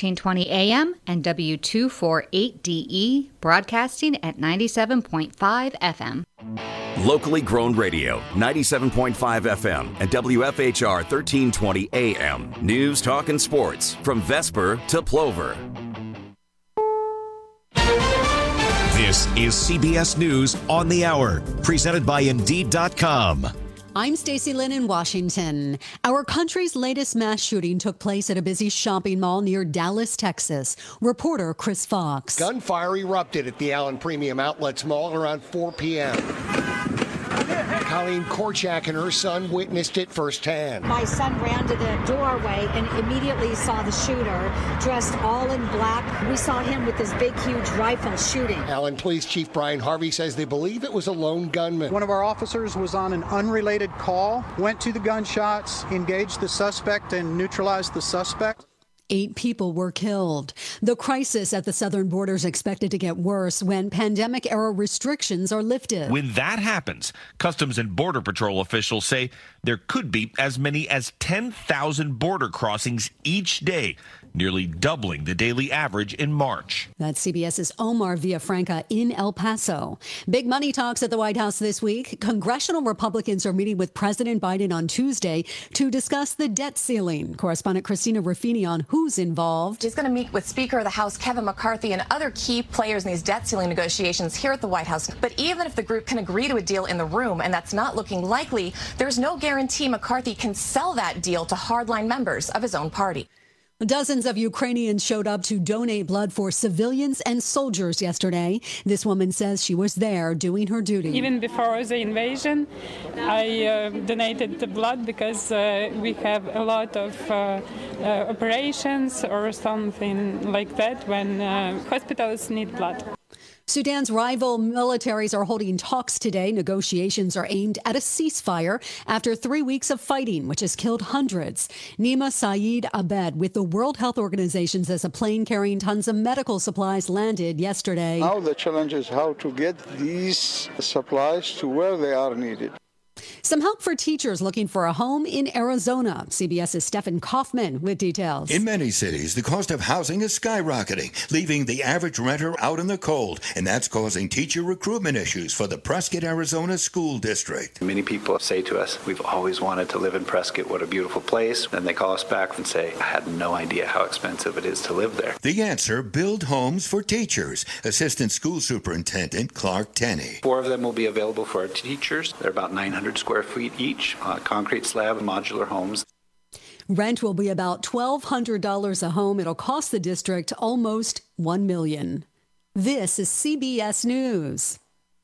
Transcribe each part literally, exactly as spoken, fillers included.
thirteen twenty A M and W two forty-eight D E, broadcasting at ninety-seven point five F M. Locally grown radio, ninety-seven point five F M and W F H R thirteen twenty A M. News, talk, and sports from Vesper to Plover. This is C B S News on the Hour, presented by Indeed dot com. I'm Stacey Lynn in Washington. Our country's latest mass shooting took place at a busy shopping mall near Dallas, Texas. Reporter Chris Fox. Gunfire erupted at the Allen Premium Outlets Mall around four p.m. Colleen Korchak and her son witnessed it firsthand. My son ran to the doorway and immediately saw the shooter dressed all in black. We saw him with this big, huge rifle shooting. Allen Police Chief Brian Harvey says they believe it was a lone gunman. One of our officers was on an unrelated call, went to the gunshots, engaged the suspect, and neutralized the suspect. Eight people were killed. The crisis at the southern border is expected to get worse when pandemic-era restrictions are lifted. When that happens, Customs and Border Patrol officials say there could be as many as ten thousand border crossings each day, nearly doubling the daily average in March. That's CBS's Omar Villafranca in El Paso. Big money talks at the White House this week. Congressional Republicans are meeting with President Biden on Tuesday to discuss the debt ceiling. Correspondent Christina Ruffini on who's involved. He's going to meet with Speaker of the House Kevin McCarthy and other key players in these debt ceiling negotiations here at the White House. But even if the group can agree to a deal in the room, and that's not looking likely, there's no guarantee McCarthy can sell that deal to hardline members of his own party. Dozens of Ukrainians showed up to donate blood for civilians and soldiers yesterday. This woman says she was there doing her duty. Even before the invasion, I uh, donated the blood because uh, we have a lot of uh, uh, operations or something like that when uh, hospitals need blood. Sudan's rival militaries are holding talks today. Negotiations are aimed at a ceasefire after three weeks of fighting, which has killed hundreds. Nima Saeed Abed with the World Health Organization says a plane carrying tons of medical supplies landed yesterday. Now the challenge is how to get these supplies to where they are needed. Some help for teachers looking for a home in Arizona. CBS's Stephen Kaufman with details. In many cities, the cost of housing is skyrocketing, leaving the average renter out in the cold, and that's causing teacher recruitment issues for the Prescott, Arizona School District. Many people say to us, we've always wanted to live in Prescott. What a beautiful place. Then they call us back and say, I had no idea how expensive it is to live there. The answer, build homes for teachers. Assistant School Superintendent Clark Tenney. Four of them will be available for our teachers. They're about nine hundred square feet each, uh, concrete slab and modular homes. Rent will be about twelve hundred dollars a home. It'll cost the district almost one million dollars. This is C B S News.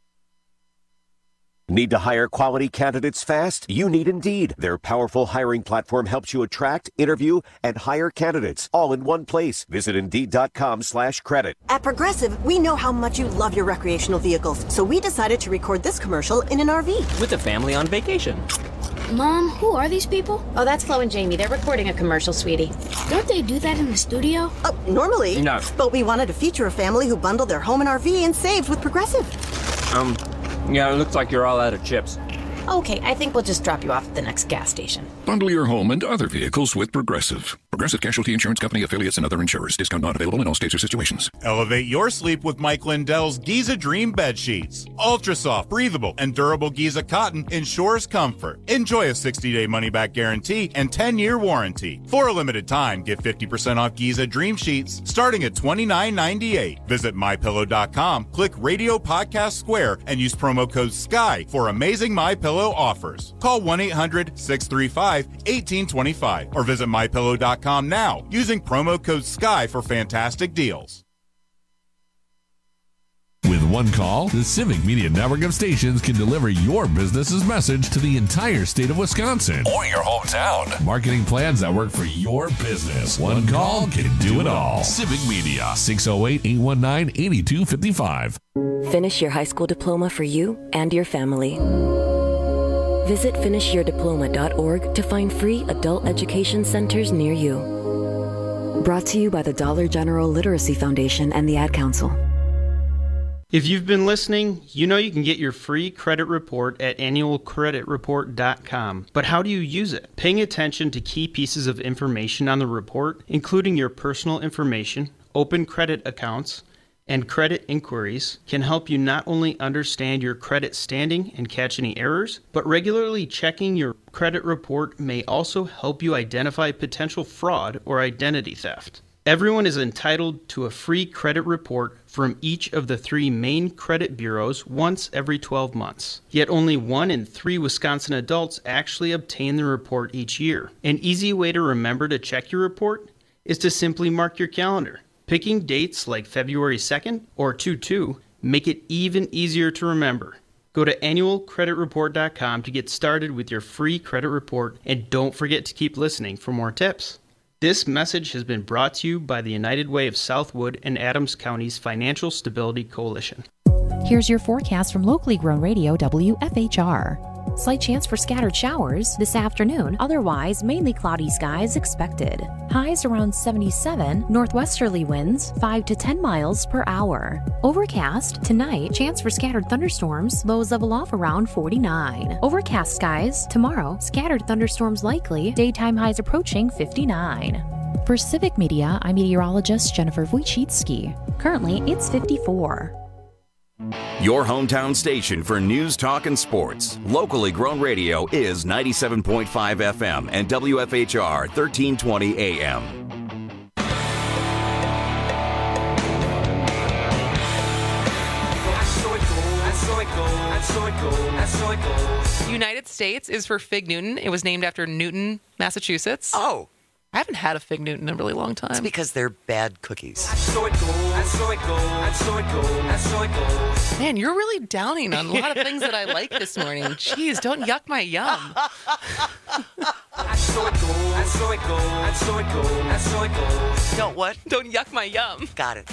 Need to hire quality candidates fast? You need Indeed. Their powerful hiring platform helps you attract, interview, and hire candidates all in one place. Visit Indeed.com slash credit. At Progressive, we know how much you love your recreational vehicles, so we decided to record this commercial in an R V. With a family on vacation. Mom, who are these people? Oh, that's Flo and Jamie. They're recording a commercial, sweetie. Don't they do that in the studio? Oh, normally. No. But we wanted to feature a family who bundled their home and R V and saved with Progressive. Um... Yeah, it looks like you're all out of chips. Okay, I think we'll just drop you off at the next gas station. Bundle your home and other vehicles with Progressive. Progressive Casualty Insurance Company, affiliates, and other insurers. Discount not available in all states or situations. Elevate your sleep with Mike Lindell's Giza Dream Bed Sheets. Ultra soft, breathable, and durable Giza cotton ensures comfort. Enjoy a sixty-day money-back guarantee and ten-year warranty. For a limited time, get fifty percent off Giza Dream Sheets starting at twenty-nine ninety-eight. Visit my pillow dot com, click Radio Podcast Square, and use promo code SKY for amazing MyPillow offers. Call one eight hundred six three five one eight two five or visit my pillow dot com now using promo code SKY for fantastic deals. With one call, the Civic Media Network of stations can deliver your business's message to the entire state of Wisconsin. Or your hometown. Marketing plans that work for your business. One call can do it all. Civic Media, six oh eight, eight one nine, eight two five five. Finish your high school diploma for you and your family. Visit finish your diploma dot org to find free adult education centers near you. Brought to you by the Dollar General Literacy Foundation and the Ad Council. If you've been listening, you know you can get your free credit report at annual credit report dot com. But how do you use it? Paying attention to key pieces of information on the report, including your personal information, open credit accounts, and credit inquiries, can help you not only understand your credit standing and catch any errors, but regularly checking your credit report may also help you identify potential fraud or identity theft. Everyone is entitled to a free credit report from each of the three main credit bureaus once every twelve months. Yet only one in three Wisconsin adults actually obtain the report each year. An easy way to remember to check your report is to simply mark your calendar. Picking dates like February second or two two make it even easier to remember. Go to annual credit report dot com to get started with your free credit report, and don't forget to keep listening for more tips. This message has been brought to you by the United Way of Southwood and Adams County's Financial Stability Coalition. Here's your forecast from locally grown radio W F H R. Slight chance for scattered showers this afternoon, otherwise mainly cloudy skies expected. Highs around seventy-seven, northwesterly winds five to ten miles per hour. Overcast tonight, chance for scattered thunderstorms, lows level off around forty-nine. Overcast skies tomorrow, scattered thunderstorms likely, daytime highs approaching fifty-nine. For Civic Media, I'm meteorologist Jennifer Wojcicki. Currently, it's fifty-four. Your hometown station for news, talk, and sports. Locally grown radio is ninety-seven point five F M and W F H R thirteen twenty A M. United States is for Fig Newton. It was named after Newton, Massachusetts. Oh. I haven't had a Fig Newton in a really long time. It's because they're bad cookies. Man, you're really downing on a lot of things that I like this morning. Jeez, don't yuck my yum. Don't what? Don't yuck my yum. Got it.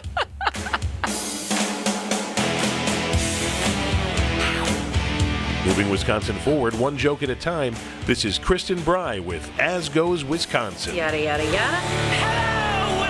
Moving Wisconsin forward, one joke at a time. This is Kristen Bry with As Goes Wisconsin. Yada, yada, yada. Hello,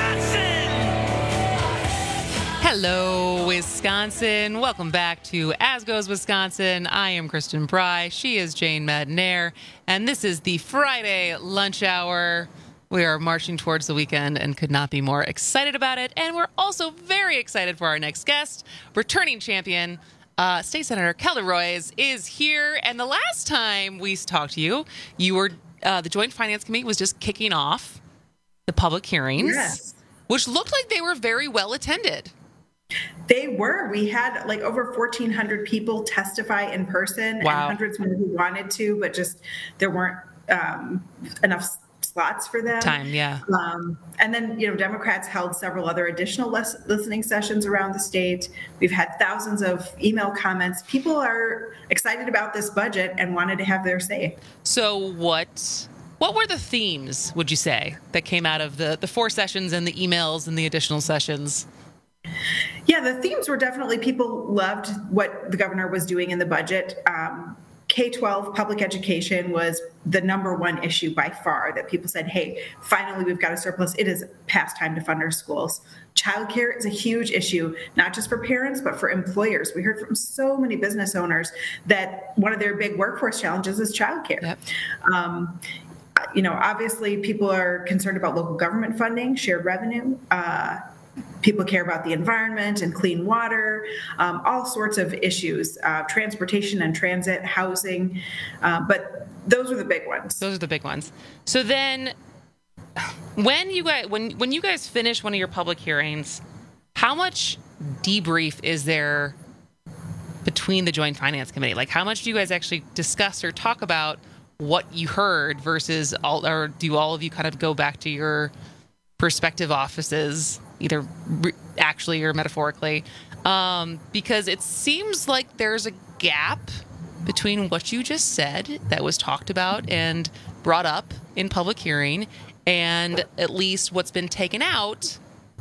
Wisconsin! Hello, Wisconsin. Welcome back to As Goes Wisconsin. I am Kristen Bry. She is Jane Madinair. And this is the Friday lunch hour. We are marching towards the weekend and could not be more excited about it. And we're also very excited for our next guest, returning champion, Uh, State Senator Kelda Roys is here, and the last time we talked to you, you were uh, the Joint Finance Committee was just kicking off the public hearings, yes. which looked like they were very well attended. They were. We had like over fourteen hundred people testify in person, wow. and hundreds more who wanted to, but just there weren't um, enough slots for them. Time, yeah. Um, and then, you know, Democrats held several other additional les- listening sessions around the state. We've had thousands of email comments. People are excited about this budget and wanted to have their say. So what what were the themes, would you say, that came out of the, the four sessions and the emails and the additional sessions? Yeah, the themes were definitely people loved what the governor was doing in the budget. Um, K twelve public education was the number one issue by far that people said, hey, finally, we've got a surplus. It is past time to fund our schools. Childcare is a huge issue, not just for parents, but for employers. We heard from so many business owners that one of their big workforce challenges is childcare. Yep. Um, you know, obviously, people are concerned about local government funding, shared revenue. Uh, People care about the environment and clean water, um, all sorts of issues, uh, transportation and transit, housing. Uh, but those are the big ones. Those are the big ones. So then when you guys, when, when you guys finish one of your public hearings, how much debrief is there between the Joint Finance Committee? Like, how much do you guys actually discuss or talk about what you heard versus all, or do all of you kind of go back to your prospective offices, either re- actually or metaphorically, um, because it seems like there's a gap between what you just said that was talked about and brought up in public hearing and at least what's been taken out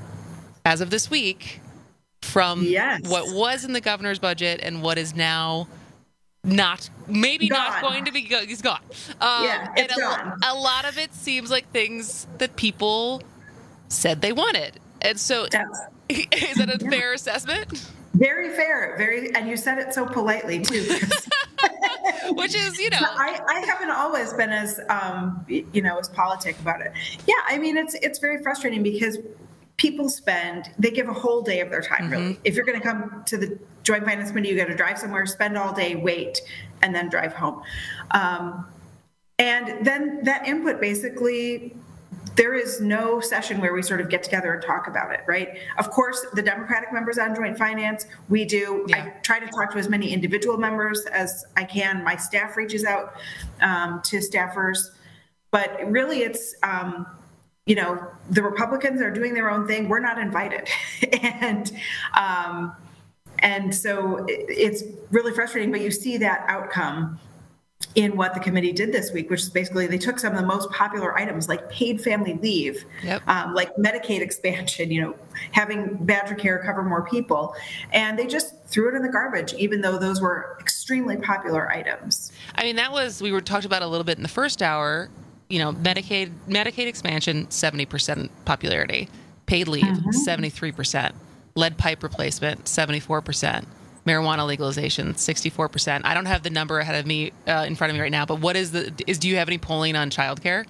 as of this week from yes. what was in the governor's budget and what is now not, maybe gone. not going to be go- He's gone. Um, yeah, it's and a, gone. a lot of it seems like things that people said they wanted. And so That's, is that a yeah. fair assessment? Very fair. Very, and you said it so politely too. Which is, you know, I, I haven't always been as, um, you know, as politic about it. Yeah, I mean, it's it's very frustrating because people spend, they give a whole day of their time, mm-hmm. really. If you're going to come to the Joint Finance Committee, you got to drive somewhere, spend all day, wait, and then drive home. Um, and then that input basically, there is no session where we sort of get together and talk about it, right? Of course, the Democratic members on Joint Finance, we do. Yeah. I try to talk to as many individual members as I can. My staff reaches out um, to staffers. But really, it's, um, you know, the Republicans are doing their own thing. We're not invited. and um, and so it's really frustrating. But you see that outcome in what the committee did this week, which is basically they took some of the most popular items like paid family leave, yep. um, like Medicaid expansion, you know, having Badger Care cover more people, and they just threw it in the garbage, even though those were extremely popular items. I mean, that was, we were talked about a little bit in the first hour, you know, Medicaid, Medicaid expansion, seventy percent popularity, paid leave, mm-hmm. seventy-three percent, lead pipe replacement, seventy-four percent. Marijuana legalization, sixty-four percent. I don't have the number ahead of me, uh, in front of me right now, but what is the, is, do you have any polling on childcare?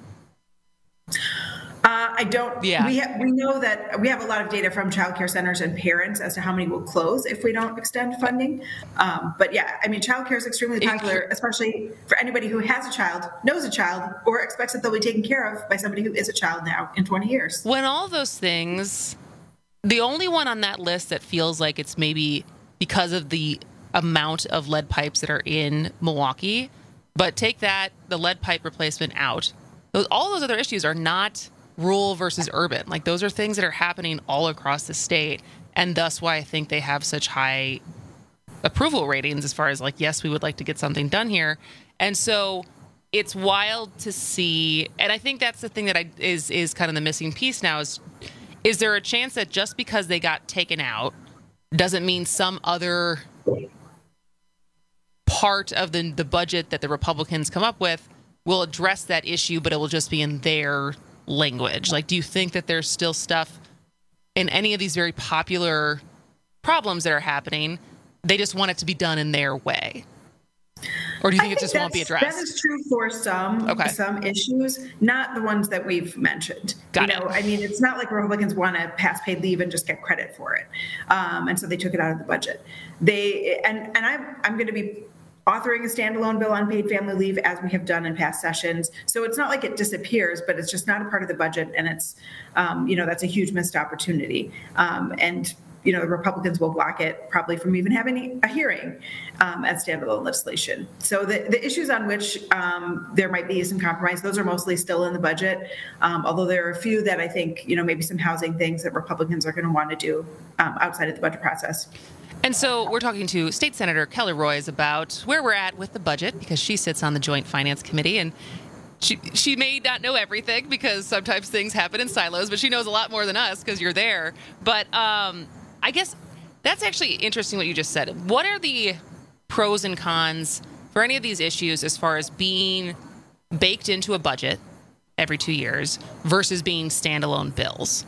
Uh, I don't. Yeah. We, ha- we know that we have a lot of data from childcare centers and parents as to how many will close if we don't extend funding. Um, but yeah, I mean, childcare is extremely popular, especially for anybody who has a child, knows a child, or expects that they'll be taken care of by somebody who is a child now in twenty years. When all those things, the only one on that list that feels like it's maybe because of the amount of lead pipes that are in Milwaukee, but take that, the lead pipe replacement out. Those, all those other issues are not rural versus urban. Like, those are things that are happening all across the state, and thus why I think they have such high approval ratings as far as, like, yes, we would like to get something done here. And so it's wild to see, and I think that's the thing that I, is is kind of the missing piece now is, is there a chance that just because they got taken out doesn't mean some other part of the the budget that the Republicans come up with will address that issue, but it will just be in their language? Like, do you think that there's still stuff in any of these very popular problems that are happening, they just want it to be done in their way? Or do you think, think it just won't be addressed? That is true for some okay. some issues, not the ones that we've mentioned. Got you it. know, I mean, it's not like Republicans want to pass paid leave and just get credit for it, um, and so they took it out of the budget. They and and I'm I'm going to be authoring a standalone bill on paid family leave as we have done in past sessions. So it's not like it disappears, but it's just not a part of the budget, and it's um, you know, that's a huge missed opportunity. Um, and you know, the Republicans will block it probably from even having a hearing um, as standalone legislation. So the, the issues on which um, there might be some compromise, those are mostly still in the budget, um, although there are a few that I think, you know, maybe some housing things that Republicans are going to want to do um, outside of the budget process. And so we're talking to State Senator Kelly Roys about where we're at with the budget, because she sits on the Joint Finance Committee, and She she may not know everything because sometimes things happen in silos, but she knows a lot more than us because you're there. But um, I guess that's actually interesting what you just said. What are the pros and cons for any of these issues as far as being baked into a budget every two years versus being standalone bills?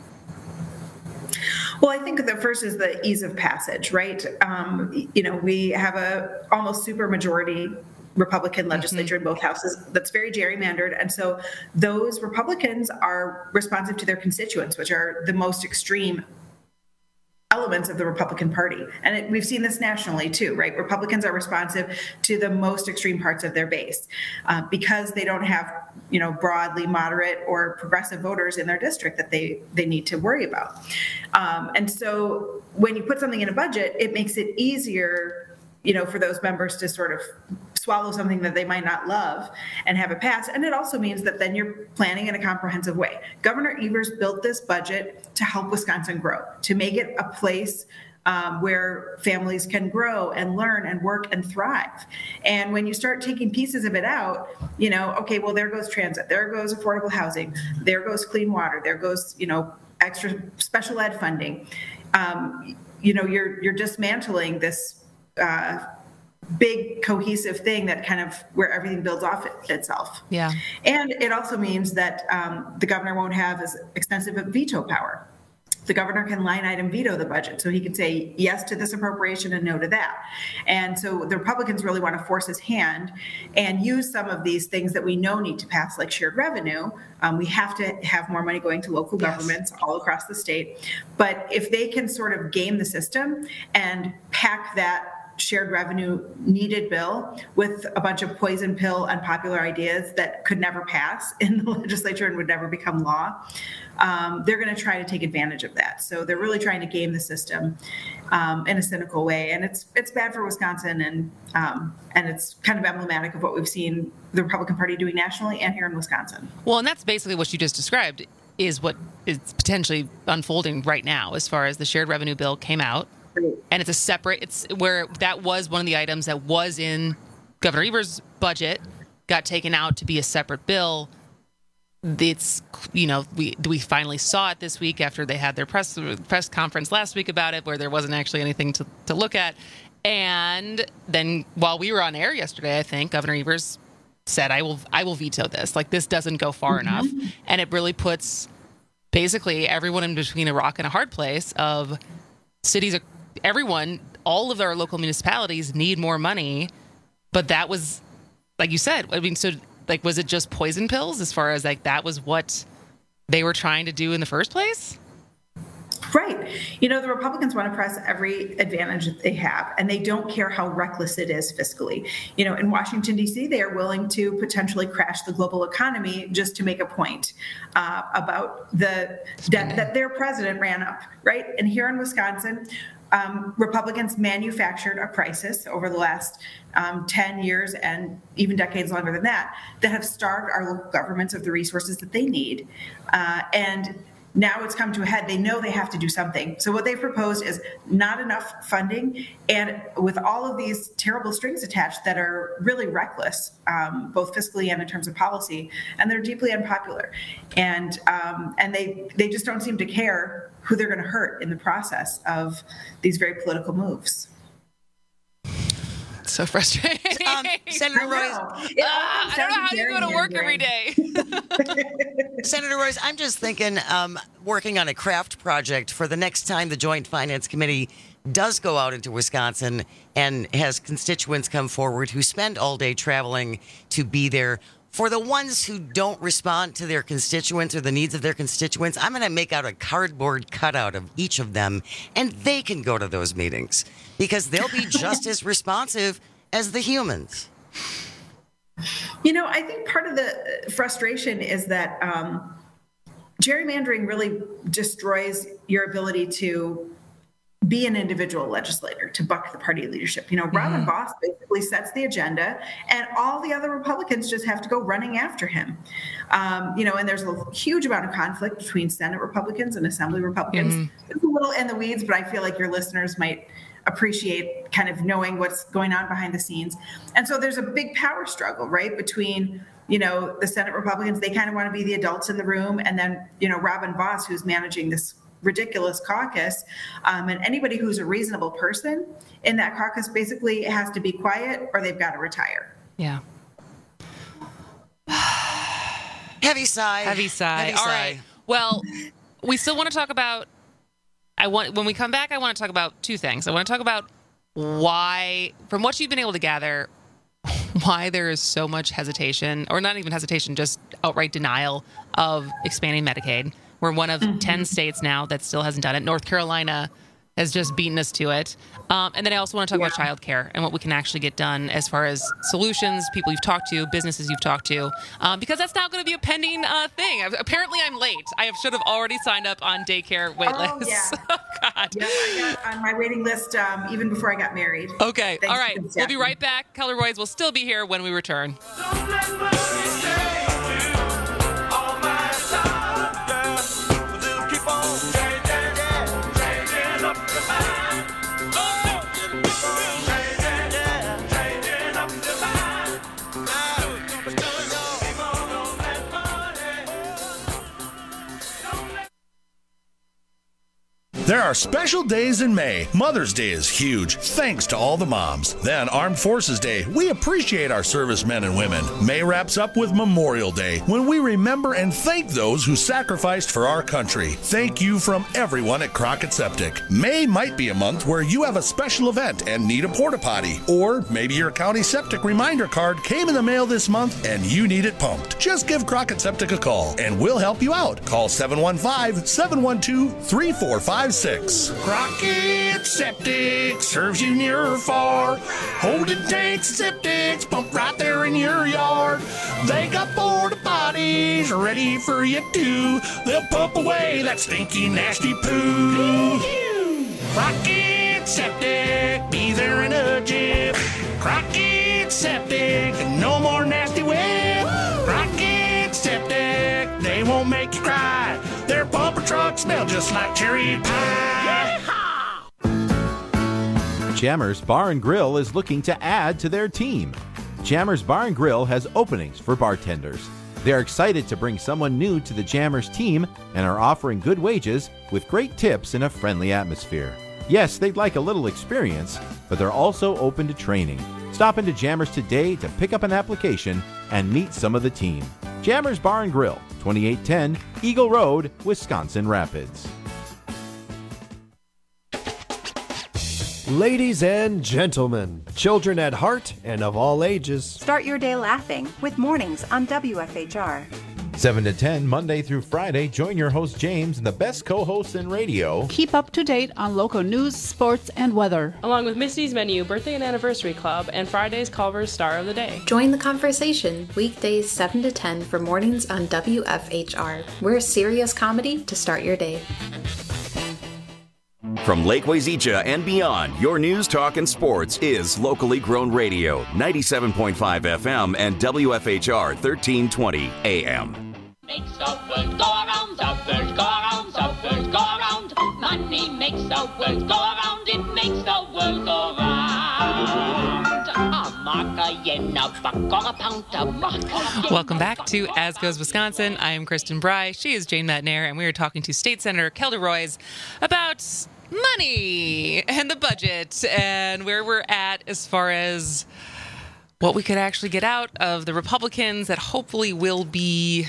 Well, I think the first is the ease of passage, right? Um, you know, we have a almost super majority Republican legislature mm-hmm. in both houses that's very gerrymandered. And so those Republicans are responsive to their constituents, which are the most extreme elements of the Republican Party. And it, we've seen this nationally too, right? Republicans are responsive to the most extreme parts of their base uh, because they don't have, you know, broadly moderate or progressive voters in their district that they, they need to worry about. Um, and so when you put something in a budget, it makes it easier, you know, for those members to sort of swallow something that they might not love and have it pass. And it also means that then you're planning in a comprehensive way. Governor Evers built this budget to help Wisconsin grow, to make it a place um, where families can grow and learn and work and thrive. And when you start taking pieces of it out, you know, okay, well, there goes transit, there goes affordable housing, there goes clean water, there goes, you know, extra special ed funding. Um, you know, you're you're dismantling this uh, big cohesive thing that kind of where everything builds off it, itself. Yeah. And it also means that um, the governor won't have as extensive a veto power. the governor can line item veto the budget. So he can say yes to this appropriation and no to that. And so the Republicans really want to force his hand and use some of these things that we know need to pass, like shared revenue. Um, we have to have more money going to local governments all across the state. But if they can sort of game the system and pack that shared revenue needed bill with a bunch of poison pill unpopular ideas that could never pass in the legislature and would never become law, um, they're going to try to take advantage of that. So they're really trying to game the system um, in a cynical way, and it's it's bad for Wisconsin, and um, and it's kind of emblematic of what we've seen the Republican Party doing nationally and here in Wisconsin. Well, and that's basically what you just described is what is potentially unfolding right now as far as the shared revenue bill came out. And it's a separate, it's where that was one of the items that was in Governor Evers' budget, got taken out to be a separate bill. It's, you know, we we finally saw it this week after they had their press press conference last week about it, where there wasn't actually anything to, to look at. And then while we were on air yesterday, I think Governor Evers said, I will I will veto this. Like, this doesn't go far mm-hmm. enough. And it really puts basically everyone in between a rock and a hard place of cities are everyone, all of our local municipalities need more money, but that was, like you said, I mean, so, like, was it just poison pills as far as, like, that was what they were trying to do in the first place? Right. You know, the Republicans want to press every advantage that they have, and they don't care how reckless it is fiscally. You know, in Washington, D C, they are willing to potentially crash the global economy just to make a point uh, about the debt that their president ran up, right? And here in Wisconsin, Um, Republicans manufactured a crisis over the last um, ten years and even decades longer than that, that have starved our local governments of the resources that they need. Uh, and now it's come to a head. They know they have to do something. So what they've proposed is not enough funding, and with all of these terrible strings attached that are really reckless, um, both fiscally and in terms of policy, and they're deeply unpopular. And um, and they they just don't seem to care who they're going to hurt in the process of these very political moves. So frustrating. Um, Senator Royce, uh, I don't know how you go to work every day. Senator Royce, I'm just thinking, um, working on a craft project for the next time the Joint Finance Committee does go out into Wisconsin and has constituents come forward who spend all day traveling to be there. For the ones who don't respond to their constituents or the needs of their constituents, I'm going to make out a cardboard cutout of each of them, and they can go to those meetings because they'll be just as responsive as the humans. You know, I think part of the frustration is that um, gerrymandering really destroys your ability to be an individual legislator, to buck the party leadership. You know, mm-hmm. Robin Vos basically sets the agenda, and all the other Republicans just have to go running after him. Um, you know, and there's a huge amount of conflict between Senate Republicans and Assembly Republicans. Mm-hmm. It's a little in the weeds, but I feel like your listeners might appreciate kind of knowing what's going on behind the scenes. And so there's a big power struggle, right, between, you know, the Senate Republicans. They kind of want to be the adults in the room, and then, you know, Robin Vos, who's managing this ridiculous caucus, um, and anybody who's a reasonable person in that caucus basically has to be quiet or they've got to retire. Yeah. Heavy sigh. Heavy sigh. Heavy All sigh. right. Well, we still want to talk about, I want, when we come back, I want to talk about two things. I want to talk about why, from what you've been able to gather, why there is so much hesitation, or not even hesitation, just outright denial of expanding Medicaid. We're one of mm-hmm. ten states now that still hasn't done it. North Carolina has just beaten us to it. Um, and then I also want to talk yeah. about childcare and what we can actually get done as far as solutions, people you've talked to, businesses you've talked to, um, because that's now going to be a pending uh, thing. I've, apparently, I'm late. I have, should have already signed up on daycare wait oh, lists. Yeah. Oh, God. Yeah, I got on my waiting list um, even before I got married. Okay. Thanks All right. We'll be right back. Keller Royce will still be here when we return. There are special days in May. Mother's Day is huge, thanks to all the moms. Then Armed Forces Day. We appreciate our servicemen and women. May wraps up with Memorial Day, when we remember and thank those who sacrificed for our country. Thank you from everyone at Crockett Septic. May might be a month where you have a special event and need a porta potty. Or maybe your county septic reminder card came in the mail this month and you need it pumped. Just give Crockett Septic a call and we'll help you out. Call seven one five, seven one two, three four five six. Crockett Septic serves you near or far. Holding tanks and septics pumped right there in your yard. They got porta potties ready for you too. They'll pump away that stinky, nasty poo. Crockett Septic, be there in a jiff. Crockett Septic, no more nasty whip. Crockett Septic, they won't make you cry. Their pumper trucks smell just like cherry pie. Jammers Bar and Grill is looking to add to their team. Jammers Bar and Grill has openings for bartenders. They're excited to bring someone new to the Jammers team and are offering good wages with great tips in a friendly atmosphere. Yes, they'd like a little experience, but they're also open to training. Stop into Jammers today to pick up an application and meet some of the team. Jammers Bar and Grill, twenty-eight ten Eagle Road, Wisconsin Rapids. Ladies and gentlemen, children at heart and of all ages. Start your day laughing with Mornings on W F H R. seven to ten, Monday through Friday, join your host James and the best co-hosts in radio. Keep up to date on local news, sports, and weather. Along with Misty's Menu, Birthday and Anniversary Club, and Friday's Culver's Star of the Day. Join the conversation weekdays seven to ten for Mornings on W F H R. We're serious comedy to start your day. From Lake Wazeecha and beyond, your news, talk, and sports is locally grown radio, ninety-seven point five F M and W F H R thirteen twenty A M. Makes the world go around, the world go around, the world go around. Money makes the world go around, it makes the world go round. A mark, a yen, a buck, or a pound, a mark, a yen. Welcome back to As Goes Wisconsin. I am Kristen Bry. She is Jane Matnair, and we are talking to State Senator Kelda Roys about money and the budget and where we're at as far as what we could actually get out of the Republicans that hopefully will be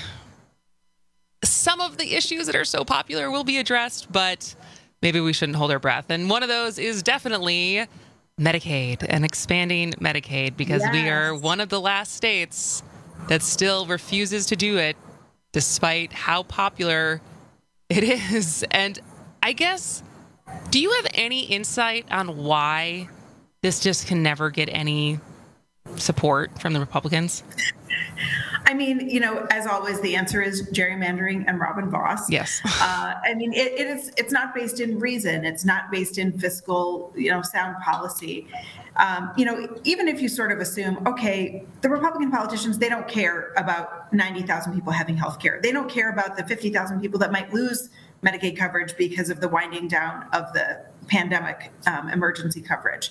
some of the issues that are so popular will be addressed, but maybe we shouldn't hold our breath. And one of those is definitely Medicaid and expanding Medicaid, because yes. we are one of the last states that still refuses to do it despite how popular it is. And I guess, do you have any insight on why this just can never get any support from the Republicans? I mean, you know, as always, the answer is gerrymandering and Robin Vos. Yes. Uh, I mean, it, it is. It's not based in reason. It's not based in fiscal, you know, sound policy. Um, you know, even if you sort of assume, okay, the Republican politicians, they don't care about ninety thousand people having health care. They don't care about the fifty thousand people that might lose Medicaid coverage because of the winding down of the pandemic um, emergency coverage.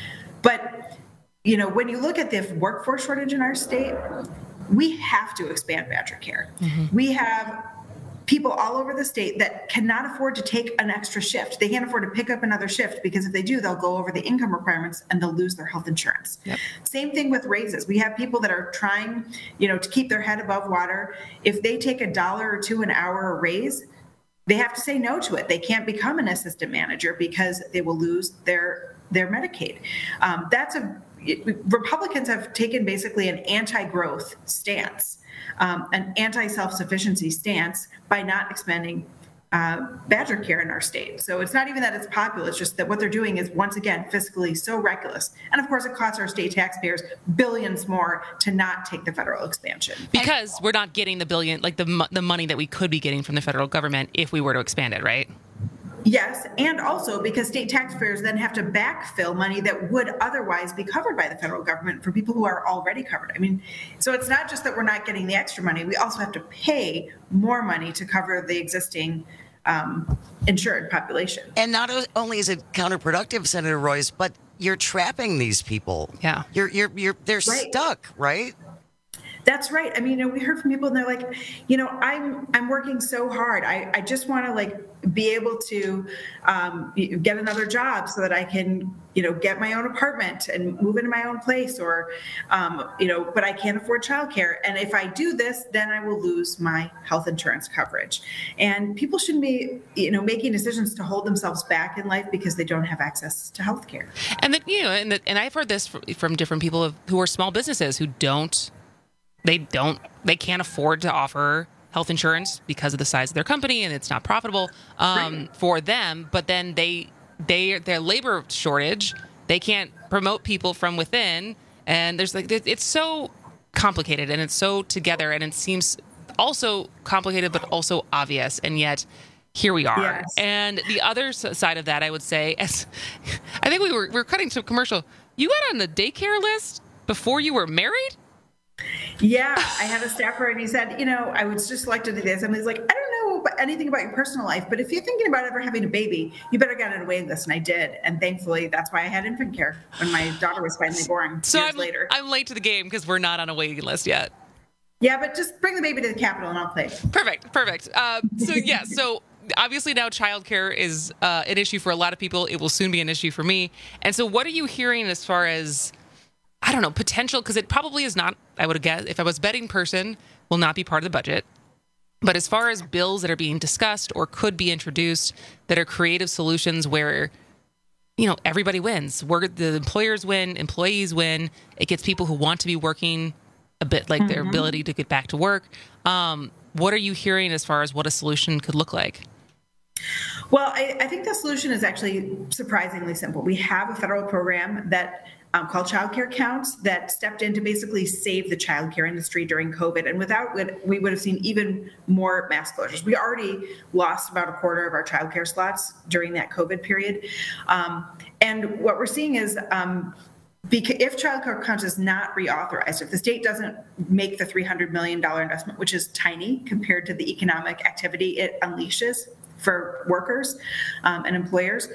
But, you know, when you look at the workforce shortage in our state, we have to expand Badger Care. Mm-hmm. We have people all over the state that cannot afford to take an extra shift. They can't afford to pick up another shift because if they do, they'll go over the income requirements and they'll lose their health insurance. Yep. Same thing with raises. We have people that are trying, you know, to keep their head above water. If they take a dollar or two an hour raise, they have to say no to it. They can't become an assistant manager because they will lose their their Medicaid. Um, that's a Republicans have taken basically an anti-growth stance, um, an anti-self-sufficiency stance by not expanding uh, Badger Care in our state. So it's not even that it's popular, it's just that what they're doing is, once again, fiscally so reckless. And of course, it costs our state taxpayers billions more to not take the federal expansion. Because we're not getting the billion, like the the money that we could be getting from the federal government if we were to expand it, right? Yes, and also because state taxpayers then have to backfill money that would otherwise be covered by the federal government for people who are already covered. I mean, so it's not just that we're not getting the extra money, we also have to pay more money to cover the existing um, insured population. And not only is it counterproductive, Senator Roys, but you're trapping these people. Yeah. You're you're you're they're right. stuck, right? That's right. I mean, you know, we heard from people and they're like, you know, I'm I'm working so hard. I, I just want to like be able to um, get another job so that I can, you know, get my own apartment and move into my own place or, um, you know, but I can't afford childcare. And if I do this, then I will lose my health insurance coverage. And people shouldn't be, you know, making decisions to hold themselves back in life because they don't have access to health care. And that, you know, and, the, and I've heard this from different people who are small businesses who don't, They don't, they can't afford to offer health insurance because of the size of their company and it's not profitable um, right. for them. But then they, they, their labor shortage, they can't promote people from within. And there's like, it's so complicated and it's so together and it seems also complicated, but also obvious. And yet here we are. Yes. And the other side of that, I would say, as I think we were, we were cutting to a commercial. You got on the daycare list before you were married? Yeah, I had a staffer and he said, you know, I would just like to do this. And he's like, I don't know anything about your personal life, but if you're thinking about ever having a baby, you better get on a waiting list. And I did. And thankfully, that's why I had infant care when my daughter was finally born so years I'm, later. I'm late to the game because we're not on a waiting list yet. Yeah, but just bring the baby to the Capitol and I'll play. Perfect, perfect. Uh, so, yeah, so obviously now childcare is uh, an issue for a lot of people. It will soon be an issue for me. And so what are you hearing as far as, I don't know, potential, because it probably is not, I would guess, if I was betting person, will not be part of the budget. But as far as bills that are being discussed or could be introduced that are creative solutions where, you know, everybody wins. We're, the employers win, employees win. It gets people who want to be working a bit like mm-hmm. their ability to get back to work. Um, what are you hearing as far as what a solution could look like? Well, I, I think the solution is actually surprisingly simple. We have a federal program that Um, called Child Care Counts that stepped in to basically save the child care industry during COVID. And without it, we would have seen even more mass closures. We already lost about a quarter of our child care slots during that COVID period. Um, and what we're seeing is um, because if Child Care Counts is not reauthorized, if the state doesn't make the three hundred million dollars investment, which is tiny compared to the economic activity it unleashes for workers um, and employers,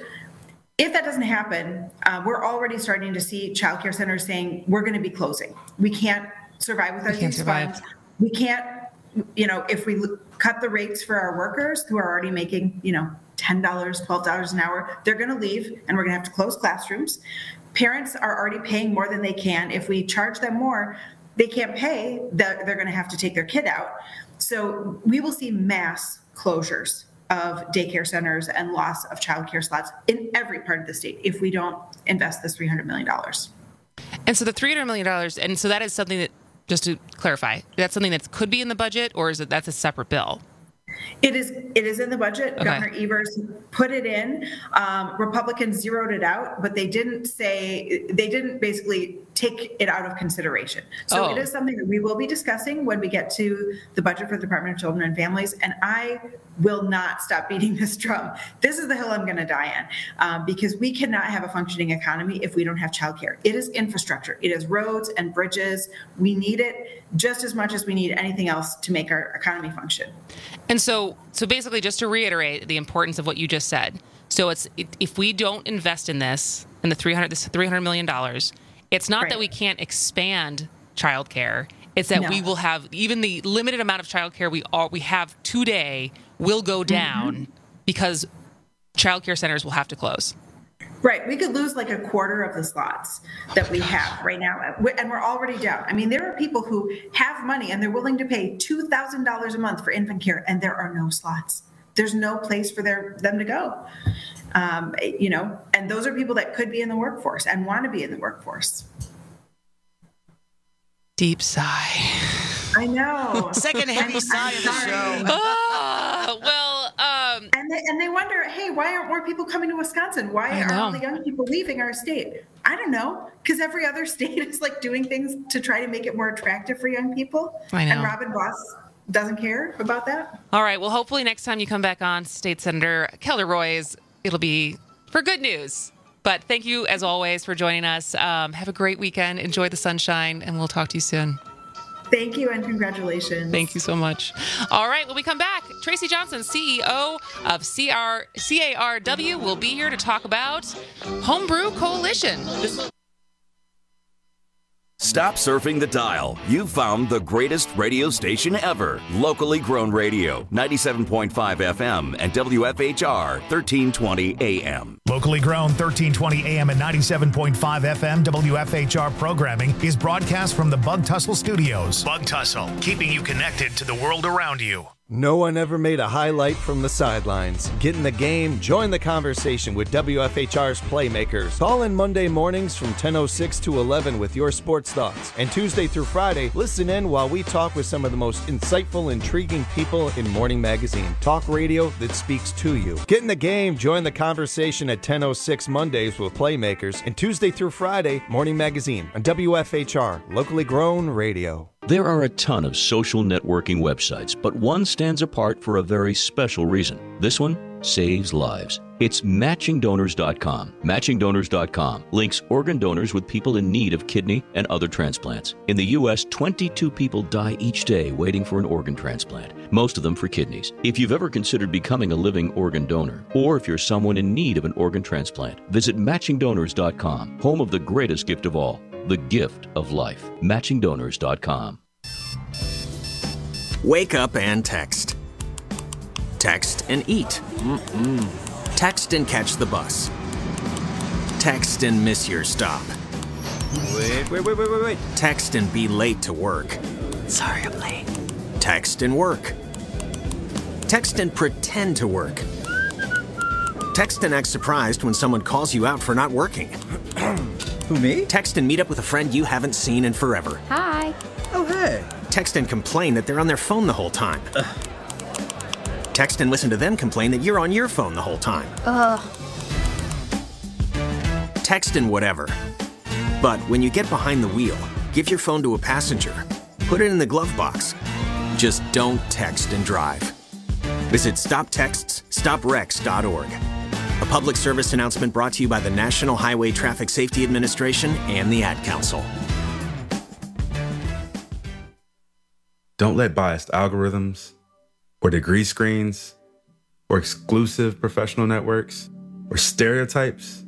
if that doesn't happen, uh, we're already starting to see childcare centers saying we're going to be closing. We can't survive without these funds. We can't, you know, if we l- cut the rates for our workers who are already making, you know, ten dollars, twelve dollars an hour, they're going to leave and we're going to have to close classrooms. Parents are already paying more than they can. If we charge them more, they can't pay. They're, they're going to have to take their kid out. So we will see mass closures of daycare centers and loss of childcare slots in every part of the state if we don't invest this three hundred million dollars. And so the three hundred million dollars, and so that is something that, just to clarify, that's something that could be in the budget, or is it that's a separate bill? It is It is in the budget. Okay. Governor Evers put it in. Um, Republicans zeroed it out, but they didn't say, they didn't basically take it out of consideration. So Oh. it is something that we will be discussing when we get to the budget for the Department of Children and Families. And I will not stop beating this drum. This is the hill I'm going to die on um, because we cannot have a functioning economy if we don't have childcare. It is infrastructure. It is roads and bridges. We need it just as much as we need anything else to make our economy function. And so, so basically, just to reiterate the importance of what you just said. So it's if we don't invest in this, in the three hundred, this three hundred million dollars, it's not Right. that we can't expand childcare. It's that No. we will have even the limited amount of childcare we all we have today will go down Mm-hmm. because childcare centers will have to close. Right. We could lose like a quarter of the slots that we have right now. And we're already down. I mean, there are people who have money and they're willing to pay two thousand dollars a month for infant care, and there are no slots. There's no place for their them to go. Um, you know, and those are people that could be in the workforce and want to be in the workforce. Deep sigh. I know. Second heavy sigh of the show. Ah, well, um, and they and they wonder, hey, why aren't more people coming to Wisconsin? Why I are all know. the young people leaving our state? I don't know, because every other state is like doing things to try to make it more attractive for young people. I know. And Robin Voss doesn't care about that. all right. Well, hopefully next time you come back on, State Senator Kelly Roys, it'll be for good news. But thank you, as always, for joining us. Um, have a great weekend. Enjoy the sunshine, and we'll talk to you soon. Thank you and congratulations. Thank you so much. All right, when we come back, Tracy Johnson, C E O of C R C A R W, will be here to talk about Homebrew Coalition. This- Stop surfing the dial. You've found the greatest radio station ever. Locally grown radio, ninety-seven point five F M and W F H R, thirteen twenty A M. Locally grown thirteen twenty A M and ninety-seven point five F M W F H R programming is broadcast from the Bug Tussle Studios. Bug Tussle, keeping you connected to the world around you. No one ever made a highlight from the sidelines. Get in the game, join the conversation with W F H R's Playmakers. Call in Monday mornings from ten oh six to eleven with your sports thoughts. And Tuesday through Friday, listen in while we talk with some of the most insightful, intriguing people in Morning Magazine. Talk radio that speaks to you. Get in the game, join the conversation at ten oh six Mondays with Playmakers. And Tuesday through Friday, Morning Magazine on W F H R, locally grown radio. There are a ton of social networking websites, but one stands apart for a very special reason. This one saves lives. It's matching donors dot com. matching donors dot com links organ donors with people in need of kidney and other transplants. In the U S, twenty-two people die each day waiting for an organ transplant, most of them for kidneys. If you've ever considered becoming a living organ donor, or if you're someone in need of an organ transplant, visit matching donors dot com, home of the greatest gift of all, the gift of life. matching donors dot com. Wake up and text. Text and eat. Mm-mm. Text and catch the bus. Text and miss your stop. Wait, wait, wait, wait, wait, wait. Text and be late to work. Sorry, I'm late. Text and work. Text and pretend to work. Text and act surprised when someone calls you out for not working. Who, me? Text and meet up with a friend you haven't seen in forever. Hi. Oh, hey. Text and complain that they're on their phone the whole time. Ugh. Text and listen to them complain that you're on your phone the whole time. Ugh. Text and whatever. But when you get behind the wheel, give your phone to a passenger. Put it in the glove box. Just don't text and drive. Visit stop texts stop wrecks dot org. A public service announcement brought to you by the National Highway Traffic Safety Administration and the Ad Council. Don't let biased algorithms, or degree screens, or exclusive professional networks, or stereotypes.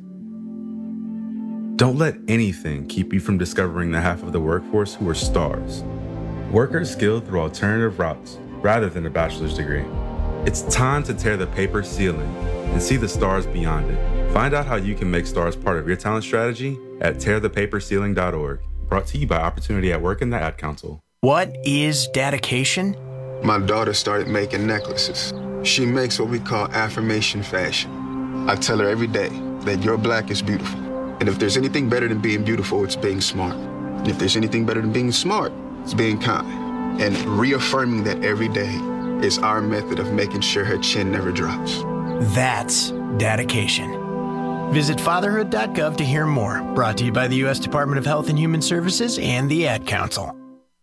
Don't let anything keep you from discovering the half of the workforce who are stars. Workers skilled through alternative routes rather than a bachelor's degree. It's time to tear the paper ceiling and see the stars beyond it. Find out how you can make stars part of your talent strategy at tear the paper ceiling dot org. Brought to you by Opportunity at Work and the Ad Council. What is dedication? My daughter started making necklaces. She makes what we call affirmation fashion. I tell her every day that your black is beautiful. And if there's anything better than being beautiful, it's being smart. And if there's anything better than being smart, it's being kind. And reaffirming that every day is our method of making sure her chin never drops. That's dedication. Visit fatherhood dot gov to hear more. Brought to you by the U S Department of Health and Human Services and the Ad Council.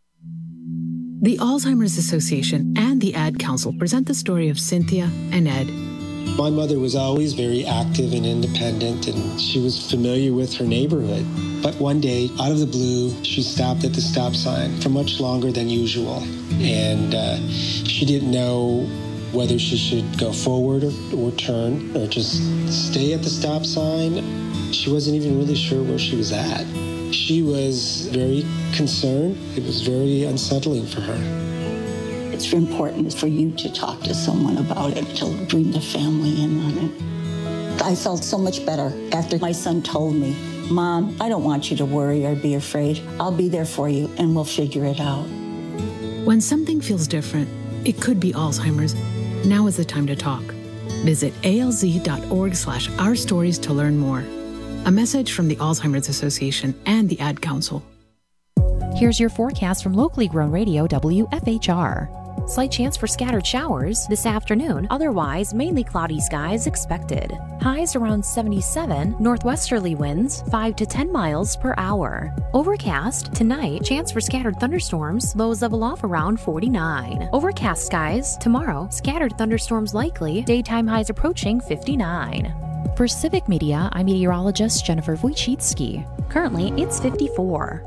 The Alzheimer's Association and the Ad Council present the story of Cynthia and Ed. My mother was always very active and independent, and she was familiar with her neighborhood. But one day, out of the blue, she stopped at the stop sign for much longer than usual. And uh, she didn't know whether she should go forward or, or turn or just stay at the stop sign. She wasn't even really sure where she was at. She was very concerned. It was very unsettling for her. It's important for you to talk to someone about it, to bring the family in on it. I felt so much better after my son told me, Mom, I don't want you to worry or be afraid. I'll be there for you and we'll figure it out. When something feels different, it could be Alzheimer's. Now is the time to talk. Visit A L Z dot org slash our stories to learn more. A message from the Alzheimer's Association and the Ad Council. Here's your forecast from locally grown radio W F H R. Slight chance for scattered showers this afternoon, otherwise mainly cloudy skies expected. Highs around seventy-seven, northwesterly winds five to ten miles per hour. Overcast tonight, chance for scattered thunderstorms, lows level off around forty-nine. Overcast skies tomorrow, scattered thunderstorms likely, daytime highs approaching fifty-nine. For Civic Media, I'm meteorologist Jennifer Wojcicki. Currently, it's fifty-four.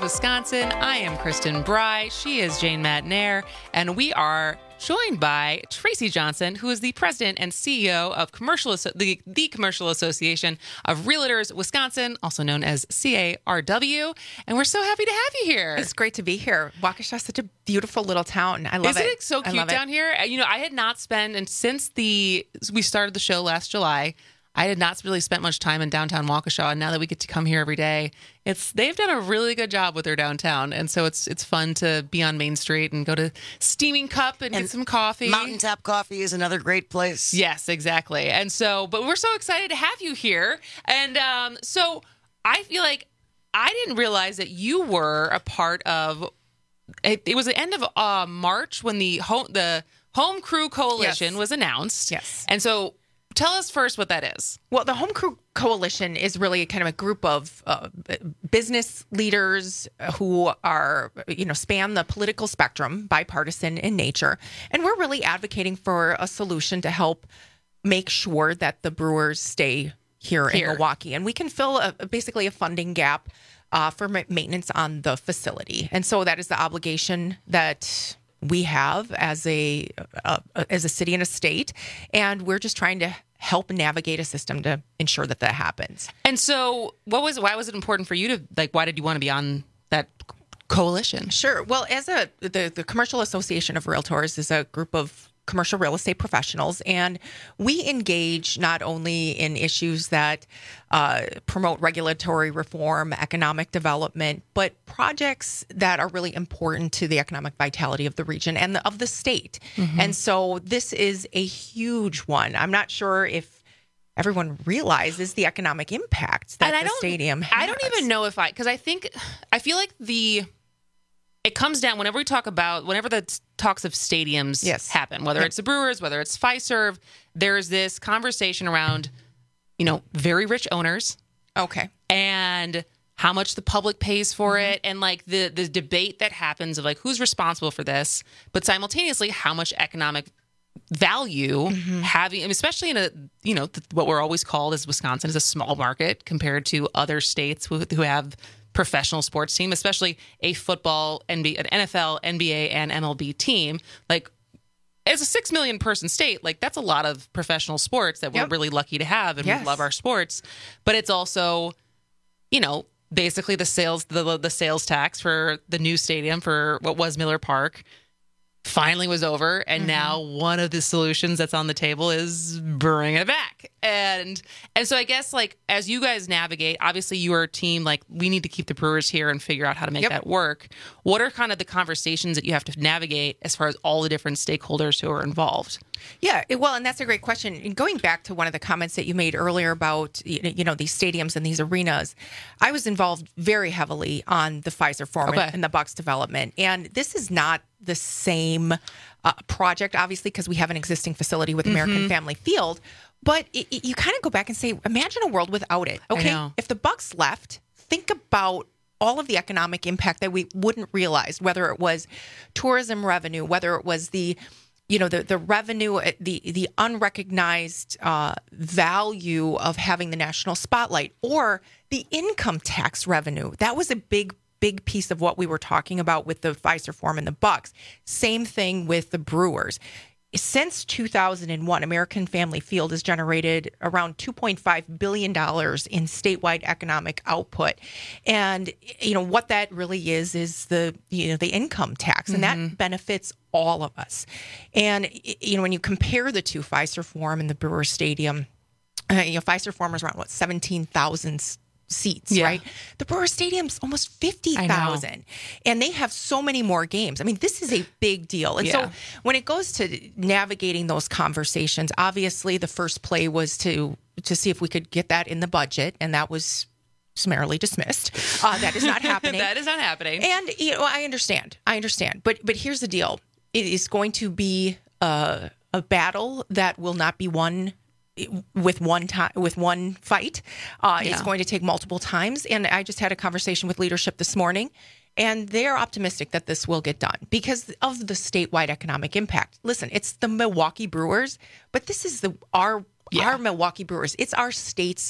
Wisconsin. I am Kristen Bry. She is Jane Matnair. And we are joined by Tracy Johnson, who is the president and C E O of Commercial the, the Commercial Association of Realtors Wisconsin, also known as C A R W. And we're so happy to have you here. It's great to be here. Waukesha is such a beautiful little town. I love Isn't it. Isn't it so cute down it. here? You know, I had not spent, and since the we started the show last July, I had not really spent much time in downtown Waukesha, and now that we get to come here every day, it's they've done a really good job with their downtown, and so it's it's fun to be on Main Street and go to Steaming Cup and, and get some coffee. Mountaintop Coffee is another great place. Yes, exactly. And so, but we're so excited to have you here, and um, so I feel like I didn't realize that you were a part of. It, it was the end of uh, March when the home the Home Crew Coalition Yes. was announced. Yes, and so. Tell us first what that is. Well, the Home Crew Coalition is really kind of a group of uh, business leaders who are, you know, span the political spectrum, bipartisan in nature. And we're really advocating for a solution to help make sure that the Brewers stay here, Here. in Milwaukee. And we can fill a, basically a funding gap uh, for ma- maintenance on the facility. And so that is the obligation that we have as a uh, as a city and a state, and we're just trying to help navigate a system to ensure that that happens. And so, what was why was it important for you to like? Why did you want to be on that coalition? Sure. Well, as a the the Commercial Association of Realtors is a group of commercial real estate professionals, and we engage not only in issues that uh, promote regulatory reform, economic development, but projects that are really important to the economic vitality of the region and the, of the state. Mm-hmm. And so this is a huge one. I'm not sure if everyone realizes the economic impact that And I the don't- stadium has. I don't even know if I because I think I feel like the it comes down whenever we talk about whenever the t- talks of stadiums Yes. happen, whether Yep. it's the Brewers, whether it's Fiserv, there's this conversation around, you know, very rich owners. Okay. And how much the public pays for it, and like the the debate that happens of like who's responsible for this, but simultaneously how much economic value having, especially in a you know th- what we're always called as Wisconsin is a small market compared to other states who, who have professional sports team, especially a football, N B A, an N F L, N B A, and M L B team. Like as a six million person state, like that's a lot of professional sports that we're Yep. really lucky to have, and Yes. we love our sports. But it's also, you know, basically the sales the the sales tax for the new stadium for what was Miller Park finally was over, and Mm-hmm. now one of the solutions that's on the table is bringing it back. And and so I guess like as you guys navigate, obviously you are a team like we need to keep the Brewers here and figure out how to make Yep. that work. What are kind of the conversations that you have to navigate as far as all the different stakeholders who are involved? Yeah, it- well, and that's a great question. And going back to one of the comments that you made earlier about y- you know these stadiums and these arenas, I was involved very heavily on the Pfizer Forum Okay. and the Bucks development, and this is not the same uh, project, obviously, because we have an existing facility with American Mhm. Family Field. But it, it- you kind of go back and say, imagine a world without it. I Okay, know. if the Bucks left, think about all of the economic impact that we wouldn't realize, whether it was tourism revenue, whether it was the you know the the revenue, the the unrecognized uh, value of having the national spotlight, or the income tax revenue. That was a big big piece of what we were talking about with the Pfizer Forum and the Bucks. Same thing with the Brewers. Since two thousand one, American Family Field has generated around two point five billion dollars in statewide economic output. And, you know, what that really is, is the, you know, the income tax, and that benefits all of us. And, you know, when you compare the two, Pfizer Forum and the Brewer Stadium, uh, you know, Pfizer Forum is around, what, seventeen thousand seats, Yeah. right? The Brewer Stadium's almost fifty thousand, and they have so many more games. I mean, this is a big deal. And Yeah. so when it goes to navigating those conversations, obviously the first play was to to see if we could get that in the budget, and that was summarily dismissed. Uh, that is not happening. That is not happening. And you know, I understand. I understand. But but here's the deal: it is going to be a, a battle that will not be won with one time, with one fight. Uh, Yeah. It's going to take multiple times. And I just had a conversation with leadership this morning, and they're optimistic that this will get done because of the statewide economic impact. Listen, it's the Milwaukee Brewers, but this is the our Yeah. our Milwaukee Brewers. It's our state's